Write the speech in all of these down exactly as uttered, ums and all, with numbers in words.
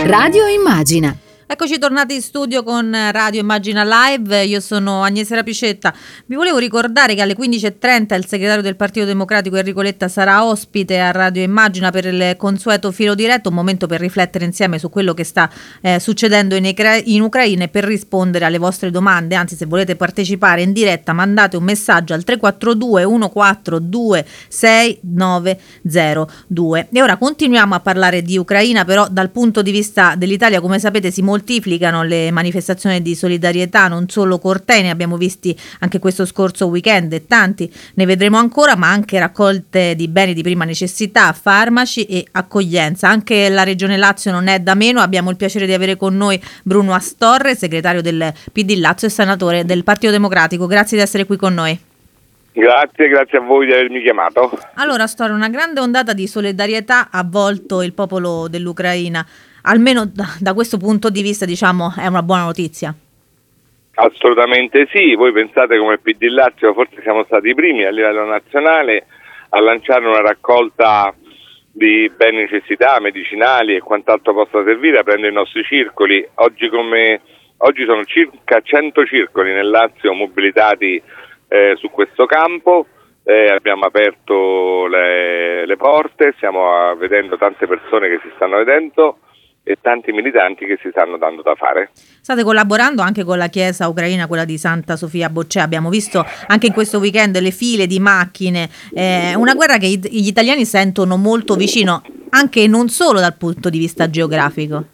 Radio Immagina. Eccoci tornati in studio con Radio Immagina Live, io sono Agnese Rapicetta. Vi volevo ricordare che alle quindici e trenta il segretario del Partito Democratico Enrico Letta sarà ospite a Radio Immagina per il consueto filo diretto, un momento per riflettere insieme su quello che sta eh, succedendo in, Ecra- in Ucraina e per rispondere alle vostre domande. Anzi, se volete partecipare in diretta mandate un messaggio al tre quattro due uno quattro due sei nove zero due. E ora continuiamo a parlare di Ucraina, però dal punto di vista dell'Italia, come sapete, si moltiplicano le manifestazioni di solidarietà, non solo cortei, ne abbiamo visti anche questo scorso weekend e tanti ne vedremo ancora, ma anche raccolte di beni di prima necessità, farmaci e accoglienza. Anche la Regione Lazio non è da meno. Abbiamo il piacere di avere con noi Bruno Astorre, segretario del P D Lazio e senatore del Partito Democratico. Grazie di essere qui con noi. Grazie, grazie a voi di avermi chiamato. Allora, Astorre, una grande ondata di solidarietà ha avvolto il popolo dell'Ucraina. Almeno da, da questo punto di vista, diciamo, è una buona notizia. Assolutamente sì. Voi pensate, come P D Lazio forse siamo stati i primi a livello nazionale a lanciare una raccolta di beni necessità, medicinali e quant'altro possa servire, aprendo i nostri circoli. Oggi, come, oggi sono circa cento circoli nel Lazio mobilitati eh, su questo campo. Eh, abbiamo aperto le, le porte, stiamo uh, vedendo tante persone che si stanno vedendo e tanti militanti che si stanno dando da fare. State collaborando anche con la chiesa ucraina, quella di Santa Sofia Boccea. Abbiamo visto anche in questo weekend le file di macchine, eh, una guerra che gli italiani sentono molto vicino, anche non solo dal punto di vista geografico.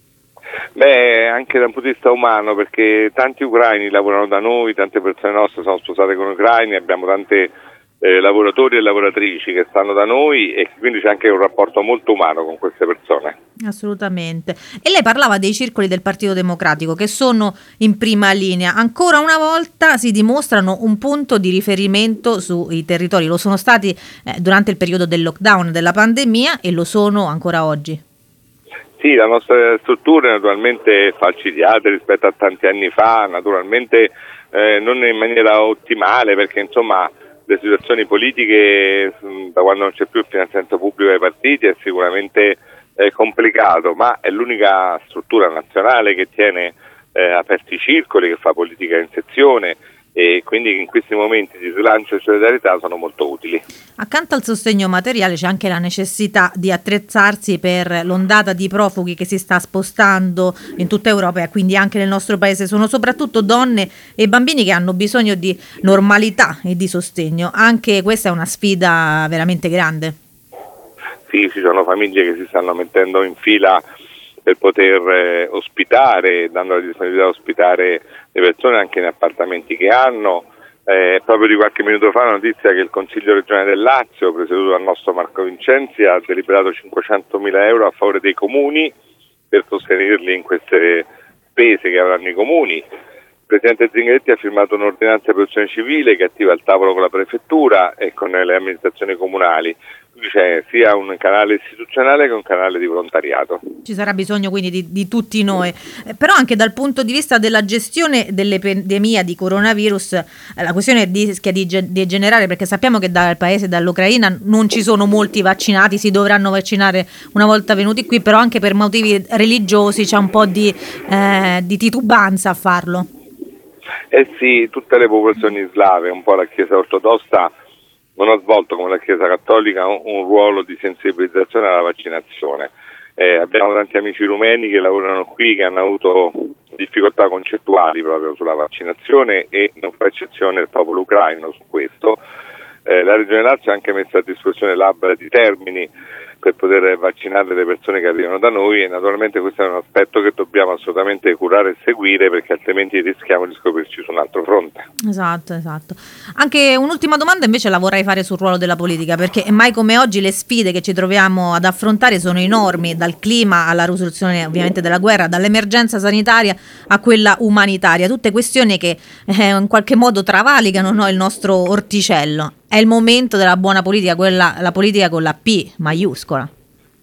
Beh, anche dal punto di vista umano, perché tanti ucraini lavorano da noi, tante persone nostre sono sposate con ucraini, abbiamo tante Eh, lavoratori e lavoratrici che stanno da noi e quindi c'è anche un rapporto molto umano con queste persone. Assolutamente. E lei parlava dei circoli del Partito Democratico che sono in prima linea. Ancora una volta si dimostrano un punto di riferimento sui territori. Lo sono stati eh, durante il periodo del lockdown della pandemia e lo sono ancora oggi. Sì, la nostra struttura è naturalmente falcidiata rispetto a tanti anni fa, naturalmente eh, non in maniera ottimale, perché insomma le situazioni politiche da quando non c'è più il finanziamento pubblico ai partiti è sicuramente eh, complicato, ma è l'unica struttura nazionale che tiene eh, aperti i circoli, che fa politica in sezione e quindi in questi momenti di slancio e solidarietà sono molto utili. Accanto al sostegno materiale c'è anche la necessità di attrezzarsi per l'ondata di profughi che si sta spostando in tutta Europa e quindi anche nel nostro paese. Sono soprattutto donne e bambini che hanno bisogno di normalità e di sostegno. Anche questa è una sfida veramente grande. Sì, ci sono famiglie che si stanno mettendo in fila per poter eh, ospitare, dando la disponibilità di ospitare le persone anche in appartamenti che hanno. Eh, proprio di qualche minuto fa la notizia che il Consiglio regionale del Lazio, presieduto dal nostro Marco Vincenzi, ha deliberato cinquecentomila euro a favore dei comuni per sostenerli in queste spese che avranno i comuni. Il Presidente Zingaretti ha firmato un'ordinanza di protezione civile che attiva il tavolo con la prefettura e con le amministrazioni comunali. Quindi c'è sia un canale istituzionale che un canale di volontariato. Ci sarà bisogno quindi di, di tutti noi, eh, però anche dal punto di vista della gestione dell'epidemia di coronavirus eh, la questione rischia di degenerare, perché sappiamo che dal paese, dall'Ucraina, non ci sono molti vaccinati, si dovranno vaccinare una volta venuti qui, però anche per motivi religiosi c'è un po' di, eh, di titubanza a farlo. Eh sì, tutte le popolazioni slave, un po' la Chiesa ortodossa non ha svolto come la Chiesa Cattolica un, un ruolo di sensibilizzazione alla vaccinazione. Eh, abbiamo tanti amici rumeni che lavorano qui che hanno avuto difficoltà concettuali proprio sulla vaccinazione e non fa eccezione il popolo ucraino su questo. Eh, la Regione Lazio ha anche messo a disposizione labbra di Termini per poter vaccinare le persone che arrivano da noi e naturalmente questo è un aspetto che dobbiamo assolutamente curare e seguire, perché altrimenti rischiamo di scoprirci su un altro fronte. Esatto, esatto. Anche un'ultima domanda invece la vorrei fare sul ruolo della politica, perché mai come oggi le sfide che ci troviamo ad affrontare sono enormi, dal clima alla risoluzione ovviamente della guerra, dall'emergenza sanitaria a quella umanitaria, tutte questioni che eh, in qualche modo travalicano, no, il nostro orticello. È il momento della buona politica, quella, la politica con la P maiuscola.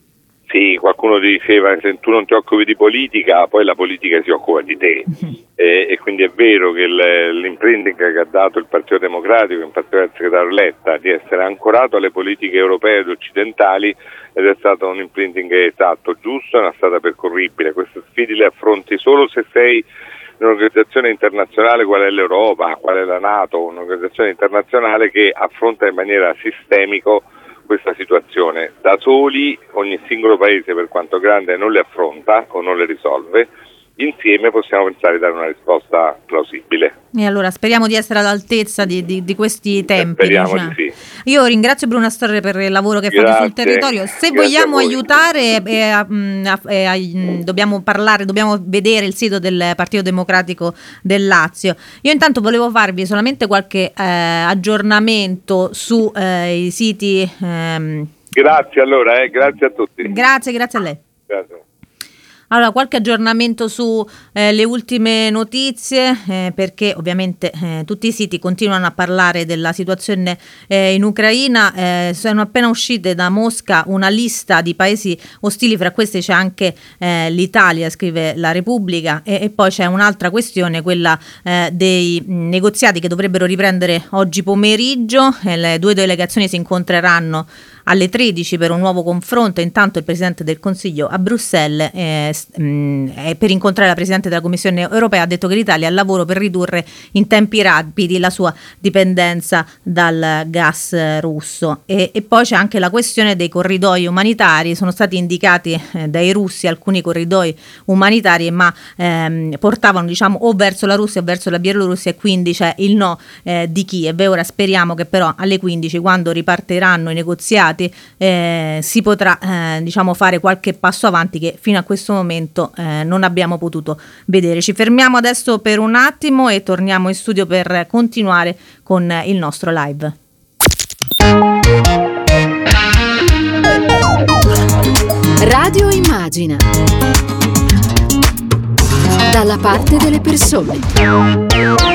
Sì, qualcuno diceva se tu non ti occupi di politica, poi la politica si occupa di te. E, e quindi è vero che il, l'imprinting che ha dato il Partito Democratico, in particolare il segretario Letta, di essere ancorato alle politiche europee ed occidentali, ed è stato un imprinting esatto, giusto, è una strada percorribile. Queste sfide le affronti solo se sei un'organizzazione internazionale qual è l'Europa, qual è la NATO, un'organizzazione internazionale che affronta in maniera sistemica questa situazione. Da soli ogni singolo paese, per quanto grande, non le affronta o non le risolve. Insieme possiamo pensare di dare una risposta plausibile. E allora speriamo di essere all'altezza di, di, di questi tempi. Speriamo diciamo. di sì. Io ringrazio Bruno Astorre per il lavoro che Grazie. fate sul territorio. Se Grazie vogliamo aiutare, eh, a, a, eh, a, dobbiamo parlare, dobbiamo vedere il sito del Partito Democratico del Lazio. Io intanto volevo farvi solamente qualche eh, aggiornamento su eh, i siti. Ehm... Grazie allora, eh, grazie a tutti. Grazie, grazie a lei. Grazie. Allora, qualche aggiornamento su eh, le ultime notizie, eh, perché ovviamente eh, tutti i siti continuano a parlare della situazione eh, in Ucraina. Eh, sono appena uscite da Mosca una lista di paesi ostili, fra questi c'è anche eh, l'Italia, scrive la Repubblica, e, e poi c'è un'altra questione, quella eh, dei negoziati che dovrebbero riprendere oggi pomeriggio. Eh, le due delegazioni si incontreranno alle tredici per un nuovo confronto. Intanto il Presidente del Consiglio a Bruxelles eh, mh, per incontrare la Presidente della Commissione Europea ha detto che l'Italia è al lavoro per ridurre in tempi rapidi la sua dipendenza dal gas russo. E, e poi c'è anche la questione dei corridoi umanitari. Sono stati indicati eh, dai russi alcuni corridoi umanitari, ma ehm, portavano diciamo o verso la Russia o verso la Bielorussia, e quindi c'è il no eh, di Kiev. E ora speriamo che però alle quindici, quando ripartiranno i negoziati, Eh, si potrà eh, diciamo fare qualche passo avanti che fino a questo momento eh, non abbiamo potuto vedere. Ci fermiamo adesso per un attimo e torniamo in studio per continuare con il nostro live. Radio Immagina, dalla parte delle persone.